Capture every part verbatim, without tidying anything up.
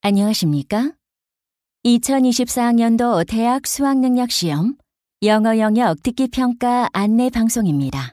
안녕하십니까? 이천이십사 학년도 대학 수학능력시험 영어 영역 듣기평가 안내 방송입니다.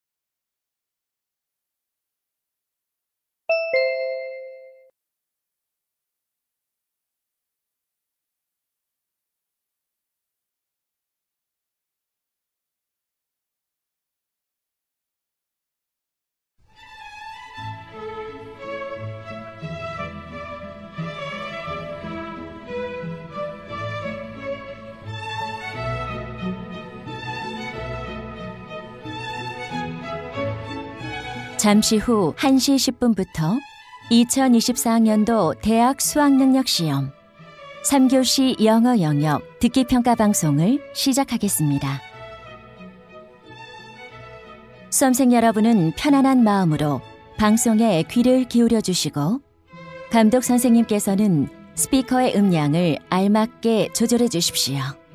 잠시 후 한 시 십 분부터 이천이십사 학년도 대학 수학능력시험 삼 교시 영어 영역 듣기평가 방송을 시작하겠습니다. 수험생 여러분은 편안한 마음으로 방송에 귀를 기울여 주시고 감독 선생님께서는 스피커의 음량을 알맞게 조절해 주십시오.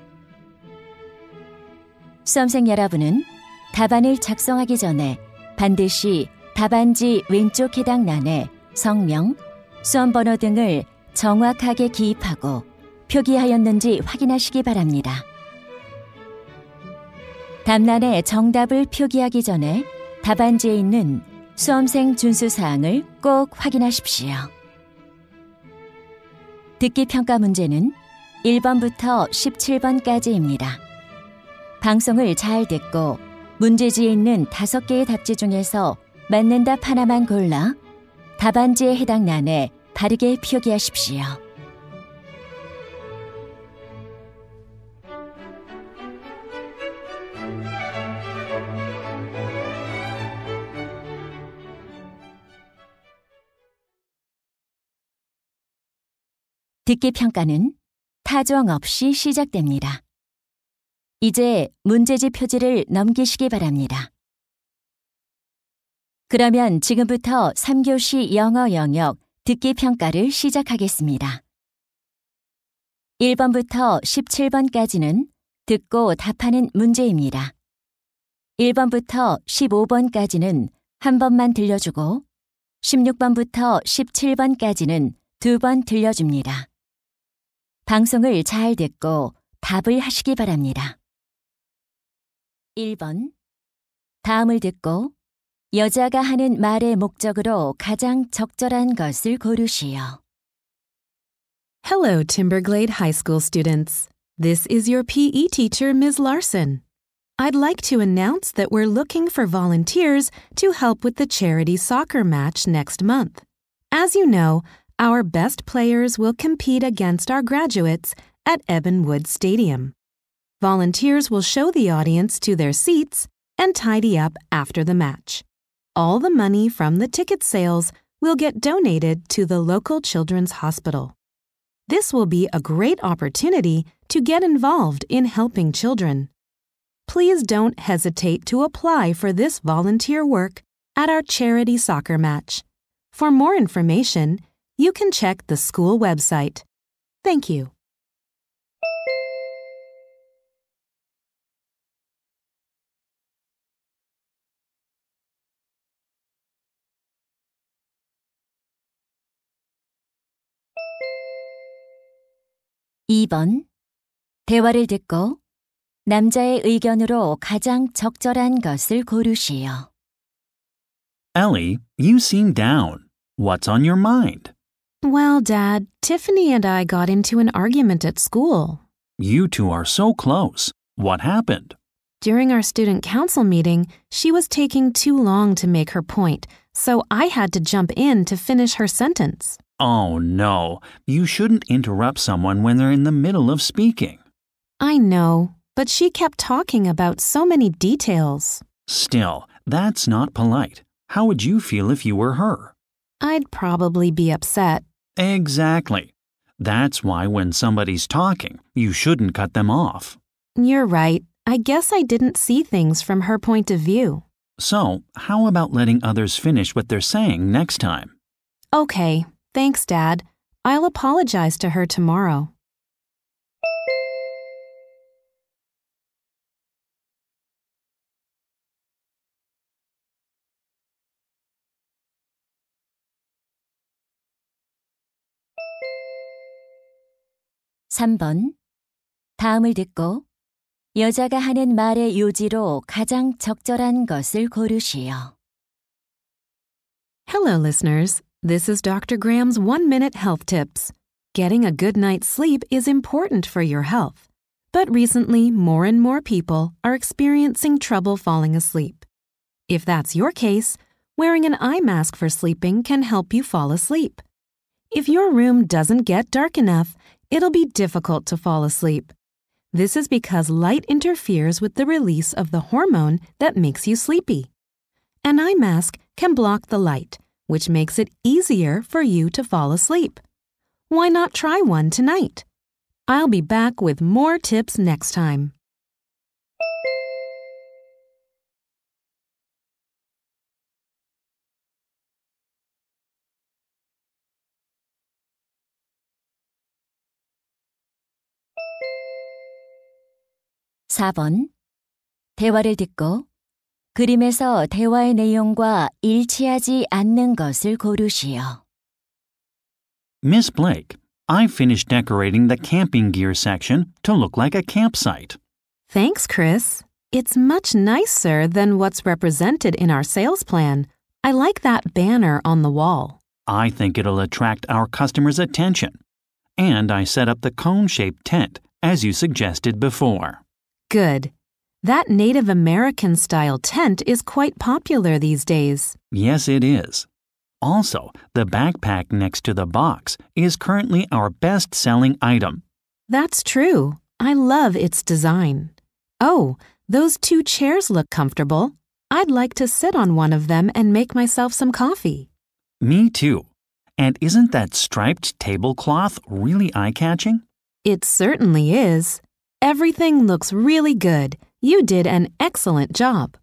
수험생 여러분은 답안을 작성하기 전에 반드시 답안지 왼쪽 해당欄에 성명, 수험번호 등을 정확하게 기입하고 표기하였는지 확인하시기 바랍니다. 답란에 정답을 표기하기 전에 답안지에 있는 수험생 준수사항을 꼭 확인하십시오. 듣기평가 문제는 일 번부터 십칠 번까지입니다. 방송을 잘 듣고 문제지에 있는 다섯 개의 답지 중에서 맞는 답 하나만 골라 답안지에 해당欄에 바르게 표기하십시오. 듣기평가는 타종 없이 시작됩니다. 이제 문제지 표지를 넘기시기 바랍니다. 그러면 지금부터 삼 교시 영어 영역 듣기평가를 시작하겠습니다. 일 번부터 십칠 번까지는 듣고 답하는 문제입니다. 일 번부터 십오 번까지는 한 번만 들려주고 십육 번부터 십칠 번까지는 두 번 들려줍니다. 방송을 잘 듣고 답을 하시기 바랍니다. 일 번. 다음을 듣고 여자가 하는 말의 목적으로 가장 적절한 것을 고르시오. Hello, Timberglade High School students. This is your P E teacher, Miz Larson. I'd like to announce that we're looking for volunteers to help with the charity soccer match next month. As you know, our best players will compete against our graduates at Ebenwood Stadium. Volunteers will show the audience to their seats and tidy up after the match. All the money from the ticket sales will get donated to the local children's hospital. This will be a great opportunity to get involved in helping children. Please don't hesitate to apply for this volunteer work at our charity soccer match. For more information, you can check the school website. Thank you. 이 번. 대화를 듣고 남자의 의견으로 가장 적절한 것을 고르시오. Ellie, you seem down. What's on your mind? Well, Dad, Tiffany and I got into an argument at school. You two are so close. What happened? During our student council meeting, she was taking too long to make her point, so I had to jump in to finish her sentence. Oh, no. You shouldn't interrupt someone when they're in the middle of speaking. I know, but she kept talking about so many details. Still, that's not polite. How would you feel if you were her? I'd probably be upset. Exactly. That's why when somebody's talking, you shouldn't cut them off. You're right. I guess I didn't see things from her point of view. So, how about letting others finish what they're saying next time? Okay. Thanks, Dad. I'll apologize to her tomorrow. 삼 번. 다음을 듣고 여자가 하는 말의 요지로 가장 적절한 것을 고르시오. Hello, listeners. This is Doctor Graham's One Minute Health Tips. Getting a good night's sleep is important for your health. But recently, more and more people are experiencing trouble falling asleep. If that's your case, wearing an eye mask for sleeping can help you fall asleep. If your room doesn't get dark enough, it'll be difficult to fall asleep. This is because light interferes with the release of the hormone that makes you sleepy. An eye mask can block the light, which makes it easier for you to fall asleep. Why not try one tonight? I'll be back with more tips next time. 사 번. 대화를 듣고 그림에서 대화의 내용과 일치하지 않는 것을 고르시오. Miss Blake, I finished decorating the camping gear section to look like a campsite. Thanks, Chris. It's much nicer than what's represented in our sales plan. I like that banner on the wall. I think it'll attract our customers' attention. And I set up the cone-shaped tent, as you suggested before. Good. That Native American-style tent is quite popular these days. Yes, it is. Also, the backpack next to the box is currently our best-selling item. That's true. I love its design. Oh, those two chairs look comfortable. I'd like to sit on one of them and make myself some coffee. Me too. And isn't that striped tablecloth really eye-catching? It certainly is. Everything looks really good. You did an excellent job.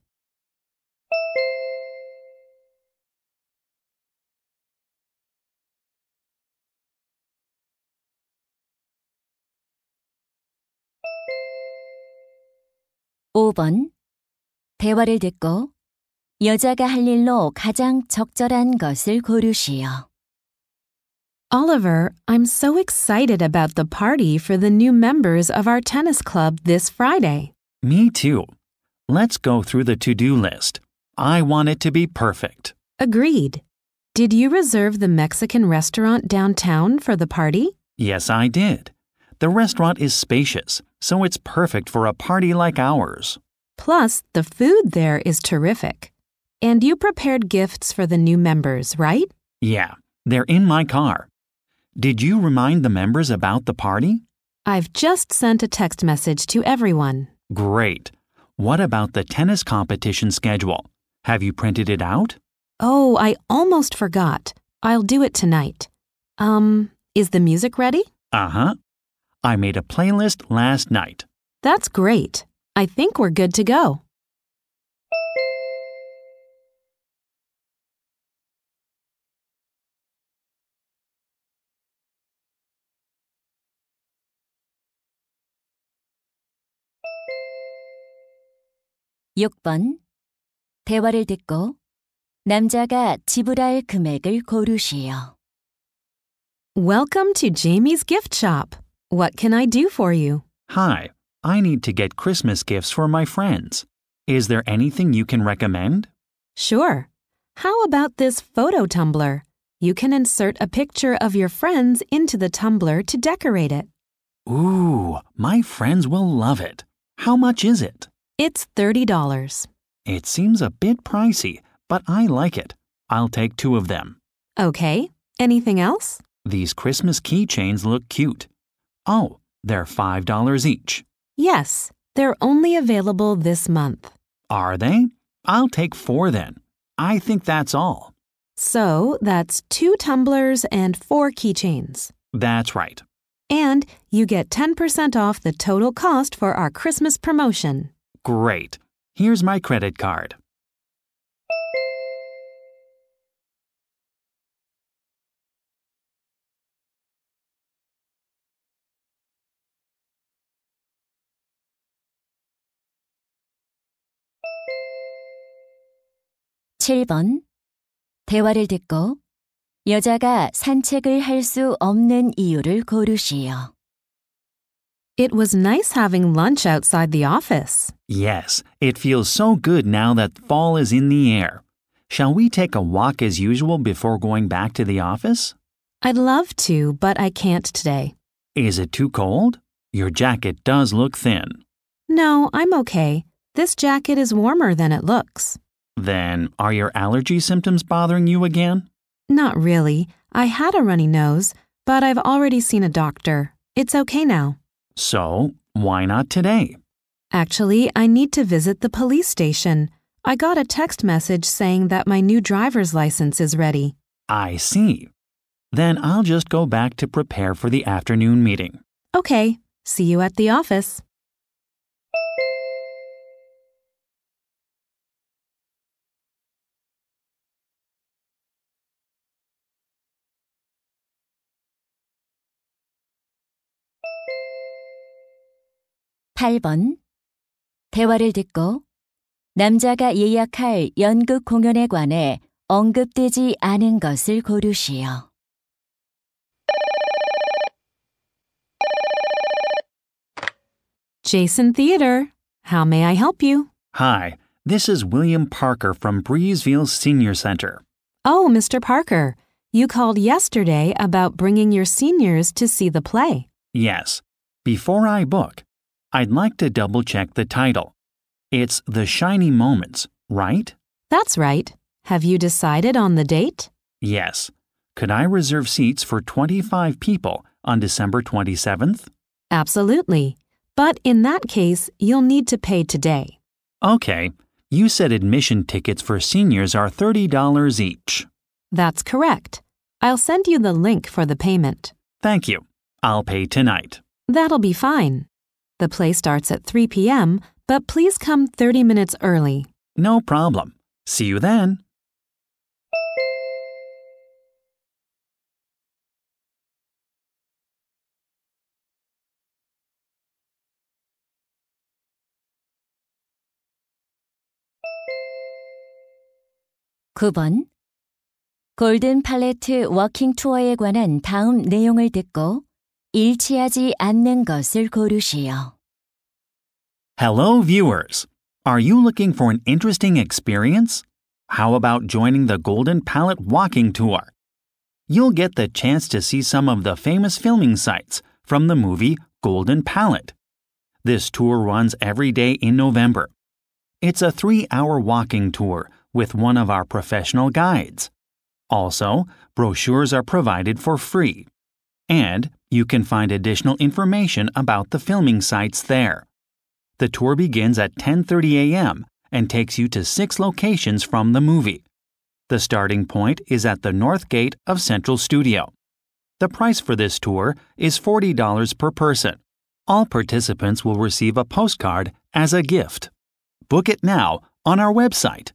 오 번. 대화를 듣고 여자가 할 일로 가장 적절한 것을 고르시오. Oliver, I'm so excited about the party for the new members of our tennis club this Friday. Me too. Let's go through the to-do list. I want it to be perfect. Agreed. Did you reserve the Mexican restaurant downtown for the party? Yes, I did. The restaurant is spacious, so it's perfect for a party like ours. Plus, the food there is terrific. And you prepared gifts for the new members, right? Yeah, they're in my car. Did you remind the members about the party? I've just sent a text message to everyone. Great. What about the tennis competition schedule? Have you printed it out? Oh, I almost forgot. I'll do it tonight. Um, is the music ready? Uh-huh. I made a playlist last night. That's great. I think we're good to go. 육 번. 대화를 듣고 남자가 지불할 금액을 고르시오. Welcome to Jamie's gift shop. What can I do for you? Hi, I need to get Christmas gifts for my friends. Is there anything you can recommend? Sure. How about this photo tumbler? You can insert a picture of your friends into the tumbler to decorate it. Ooh, my friends will love it. How much is it? It's thirty dollars. It seems a bit pricey, but I like it. I'll take two of them. Okay. Anything else? These Christmas keychains look cute. Oh, they're five dollars each. Yes, they're only available this month. Are they? I'll take four then. I think that's all. So that's two tumblers and four keychains. That's right. And you get ten percent off the total cost for our Christmas promotion. Great. Here's my credit card. 칠 번. 대화를 듣고 여자가 산책을 할 수 없는 이유를 고르시오. It was nice having lunch outside the office. Yes, it feels so good now that fall is in the air. Shall we take a walk as usual before going back to the office? I'd love to, but I can't today. Is it too cold? Your jacket does look thin. No, I'm okay. This jacket is warmer than it looks. Then, are your allergy symptoms bothering you again? Not really. I had a runny nose, but I've already seen a doctor. It's okay now. So, why not today? Actually, I need to visit the police station. I got a text message saying that my new driver's license is ready. I see. Then I'll just go back to prepare for the afternoon meeting. Okay, see you at the office. 팔 번. 대화를 듣고 남자가 예약할 연극 공연에 관해 언급되지 않은 것을 고르시오. Jason Theater. How may I help you? Hi, this is William Parker from Breezeville Senior Center. Oh, Mister Parker. You called yesterday about bringing your seniors to see the play. Yes. Before I book, I'd like to double-check the title. It's The Shiny Moments, right? That's right. Have you decided on the date? Yes. Could I reserve seats for twenty-five people on December twenty-seventh? Absolutely. But in that case, you'll need to pay today. Okay. You said admission tickets for seniors are thirty dollars each. That's correct. I'll send you the link for the payment. Thank you. I'll pay tonight. That'll be fine. The play starts at three p.m., but please come thirty minutes early. No problem. See you then. 구 번. 골든 팔레트 워킹 투어에 관한 다음 내용을 듣고 일치하지 않는 것을 고르시오. Hello, viewers. Are you looking for an interesting experience? How about joining the Golden Palette Walking Tour? You'll get the chance to see some of the famous filming sites from the movie Golden Palette. This tour runs every day in November. It's a three-hour walking tour with one of our professional guides. Also, brochures are provided for free. And you can find additional information about the filming sites there. The tour begins at ten thirty a.m. and takes you to six locations from the movie. The starting point is at the North Gate of Central Studio. The price for this tour is forty dollars per person. All participants will receive a postcard as a gift. Book it now on our website.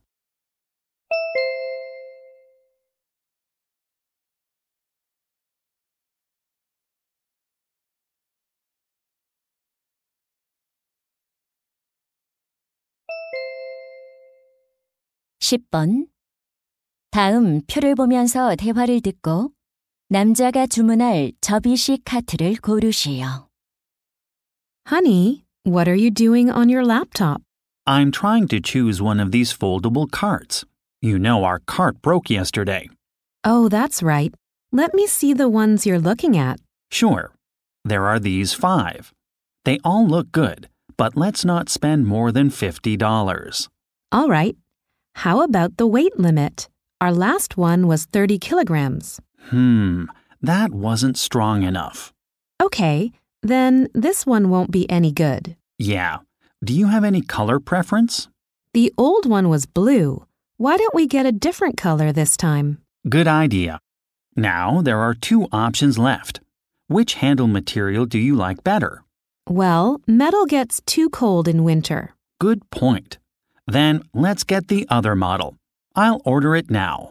십 번. 다음 표를 보면서 대화를 듣고 남자가 주문할 접이식 카트를 고르시오. Honey, what are you doing on your laptop? I'm trying to choose one of these foldable carts. You know our cart broke yesterday. Oh, that's right. Let me see the ones you're looking at. Sure. There are these five. They all look good, but let's not spend more than fifty dollars. All right. How about the weight limit? Our last one was thirty kilograms. Hmm, that wasn't strong enough. Okay, then this one won't be any good. Yeah. Do you have any color preference? The old one was blue. Why don't we get a different color this time? Good idea. Now there are two options left. Which handle material do you like better? Well, metal gets too cold in winter. Good point. Then let's get the other model. I'll order it now.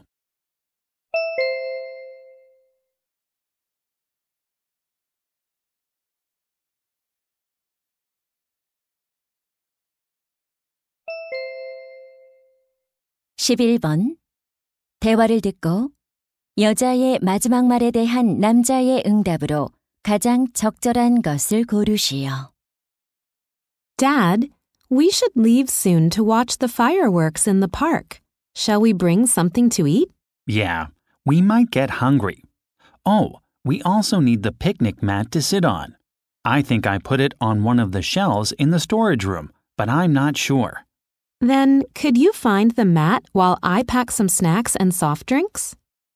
십일 번. 대화를 듣고 여자의 마지막 말에 대한 남자의 응답으로 가장 적절한 것을 고르시오. Dad, we should leave soon to watch the fireworks in the park. Shall we bring something to eat? Yeah, we might get hungry. Oh, we also need the picnic mat to sit on. I think I put it on one of the shelves in the storage room, but I'm not sure. Then, could you find the mat while I pack some snacks and soft drinks?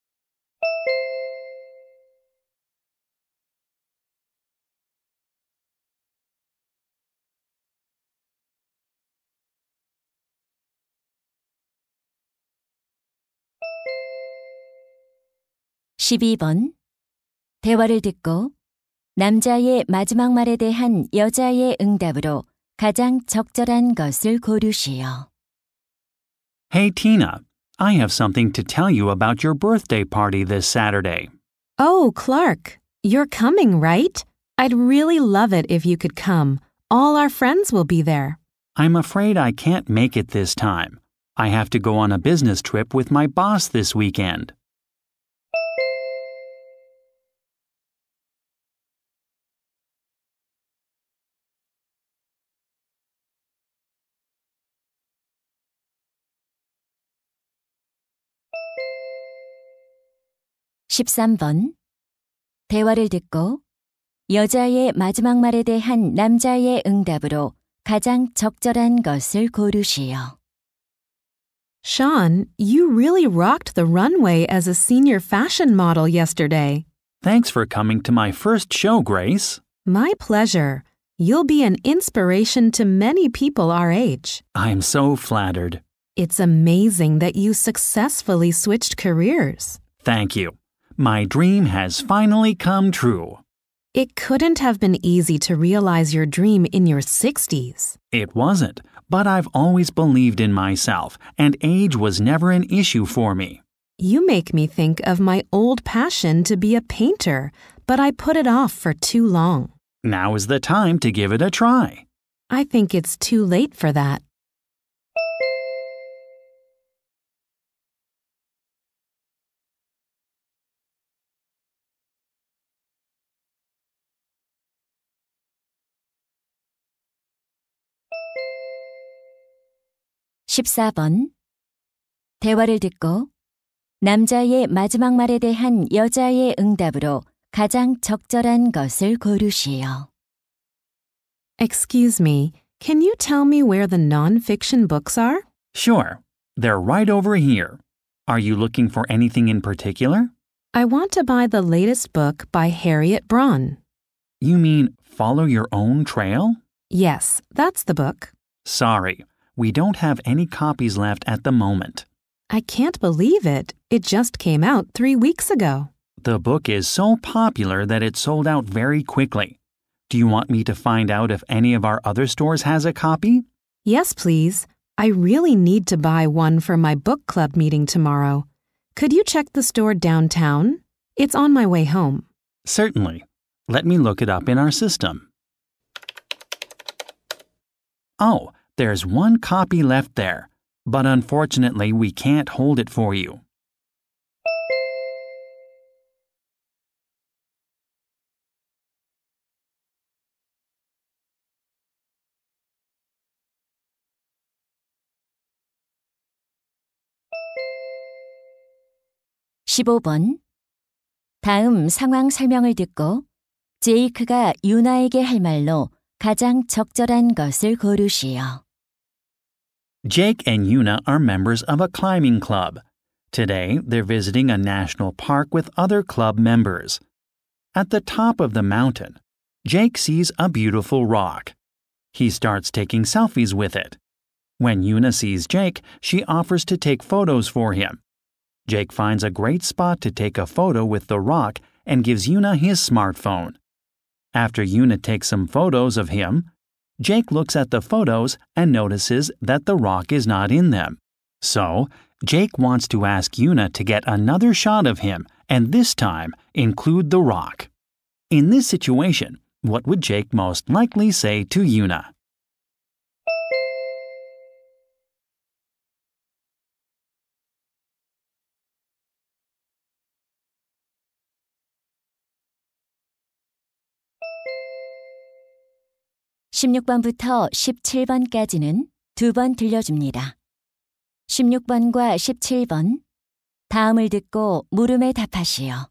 십이 번. 대화를 듣고 남자의 마지막 말에 대한 여자의 응답으로 가장 적절한 것을 고르시오. Hey Tina, I have something to tell you about your birthday party this Saturday. Oh, Clark, you're coming, right? I'd really love it if you could come. All our friends will be there. I'm afraid I can't make it this time. I have to go on a business trip with my boss this weekend. 십삼 번. 대화를 듣고 여자의 마지막 말에 대한 남자의 응답으로 가장 적절한 것을 고르시오. Sean, you really rocked the runway as a senior fashion model yesterday. Thanks for coming to my first show, Grace. My pleasure. You'll be an inspiration to many people our age. I'm so flattered. It's amazing that you successfully switched careers. Thank you. My dream has finally come true. It couldn't have been easy to realize your dream in your sixties. It wasn't, but I've always believed in myself, and age was never an issue for me. You make me think of my old passion to be a painter, but I put it off for too long. Now is the time to give it a try. I think it's too late for that. 십사 번. 대화를 듣고 남자의 마지막 말에 대한 여자의 응답으로 가장 적절한 것을 고르시오. Excuse me, can you tell me where the non-fiction books are? Sure. They're right over here. Are you looking for anything in particular? I want to buy the latest book by Harriet Braun. You mean Follow Your Own Trail? Yes, that's the book. Sorry, we don't have any copies left at the moment. I can't believe it. It just came out three weeks ago. The book is so popular that it sold out very quickly. Do you want me to find out if any of our other stores has a copy? Yes, please. I really need to buy one for my book club meeting tomorrow. Could you check the store downtown? It's on my way home. Certainly. Let me look it up in our system. Oh, there's one copy left there, but unfortunately we can't hold it for you. 십오 번. 다음 상황 설명을 듣고 제이크가 유나에게 할 말로 가장 적절한 것을 고르시오. Jake and Una are members of a climbing club. Today, they're visiting a national park with other club members. At the top of the mountain, Jake sees a beautiful rock. He starts taking selfies with it. When Una sees Jake, she offers to take photos for him. Jake finds a great spot to take a photo with the rock and gives Una his smartphone. After Una takes some photos of him, Jake looks at the photos and notices that the rock is not in them. So, Jake wants to ask Una to get another shot of him and this time include the rock. In this situation, what would Jake most likely say to Una? 십육 번부터 십칠 번까지는 두 번 들려줍니다. 십육 번과 십칠 번, 다음을 듣고 물음에 답하시오.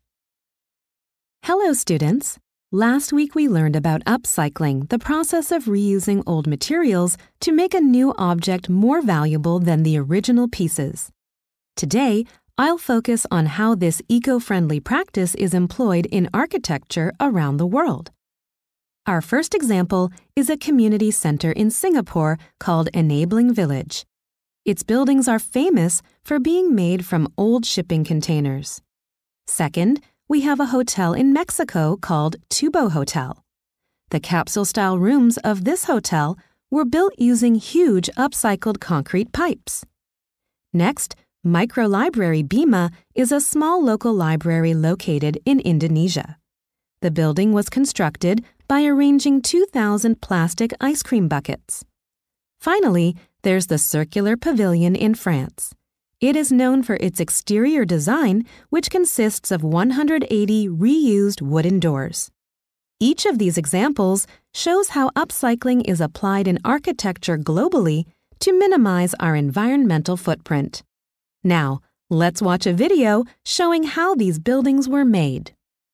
Hello, students. Last week we learned about upcycling, the process of reusing old materials to make a new object more valuable than the original pieces. Today, I'll focus on how this eco-friendly practice is employed in architecture around the world. Our first example is a community center in Singapore called Enabling Village. Its buildings are famous for being made from old shipping containers. Second, we have a hotel in Mexico called Tubo Hotel. The capsule-style rooms of this hotel were built using huge upcycled concrete pipes. Next, Microlibrary Bima is a small local library located in Indonesia. The building was constructed by arranging two thousand plastic ice cream buckets. Finally, there's the Circular Pavilion in France. It is known for its exterior design, which consists of one hundred eighty reused wooden doors. Each of these examples shows how upcycling is applied in architecture globally to minimize our environmental footprint. Now, let's watch a video showing how these buildings were made.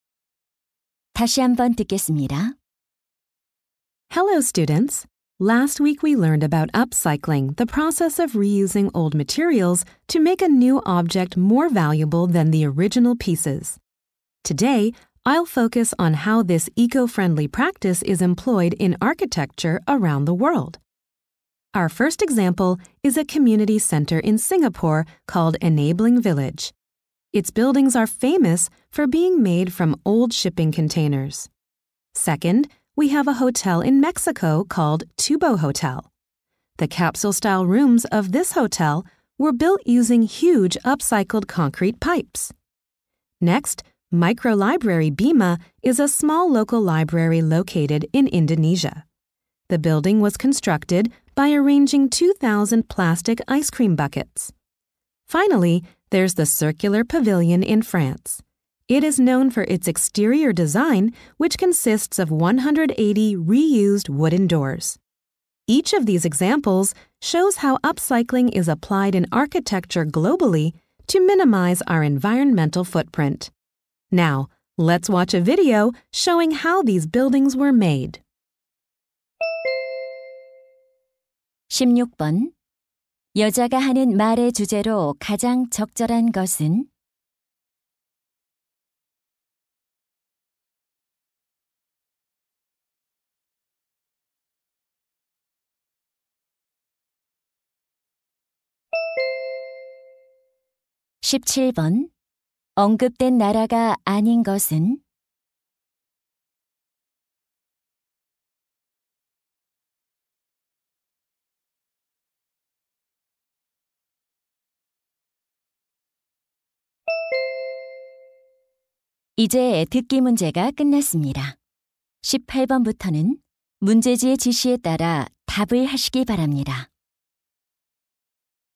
다시 한번 듣겠습니다. Hello, students. Last week we learned about upcycling, the process of reusing old materials to make a new object more valuable than the original pieces. Today, I'll focus on how this eco-friendly practice is employed in architecture around the world. Our first example is a community center in Singapore called Enabling Village. Its buildings are famous for being made from old shipping containers. Second, we have a hotel in Mexico called Tubo Hotel. The capsule-style rooms of this hotel were built using huge upcycled concrete pipes. Next, Microlibrary Bima is a small local library located in Indonesia. The building was constructed by arranging two thousand plastic ice cream buckets. Finally, there's the Circular Pavilion in France. It is known for its exterior design, which consists of one hundred eighty reused wooden doors. Each of these examples shows how upcycling is applied in architecture globally to minimize our environmental footprint. Now, let's watch a video showing how these buildings were made. 십육 번. 여자가 하는 말의 주제로 가장 적절한 것은? 십칠 번. 언급된 나라가 아닌 것은? 이제 듣기 문제가 끝났습니다. 십팔 번부터는 문제지의 지시에 따라 답을 하시기 바랍니다.